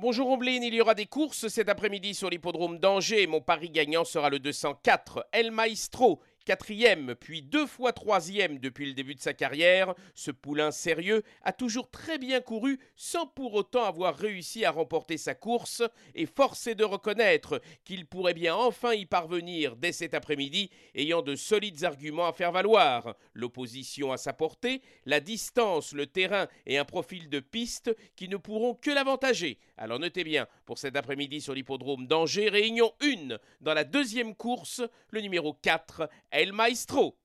Bonjour Ombline, il y aura des courses cet après-midi sur l'hippodrome d'Angers. Mon pari gagnant sera le 204 El Maestro, quatrième puis deux fois troisième depuis le début de sa carrière. Ce poulain sérieux a toujours très bien couru sans pour autant avoir réussi à remporter sa course et force est de reconnaître qu'il pourrait bien enfin y parvenir dès cet après-midi, ayant de solides arguments à faire valoir. L'opposition à sa portée, la distance, le terrain et un profil de piste qui ne pourront que l'avantager. Alors notez bien, pour cet après-midi sur l'hippodrome d'Angers, réunion 1 dans la deuxième course, le numéro 4, El Maestro.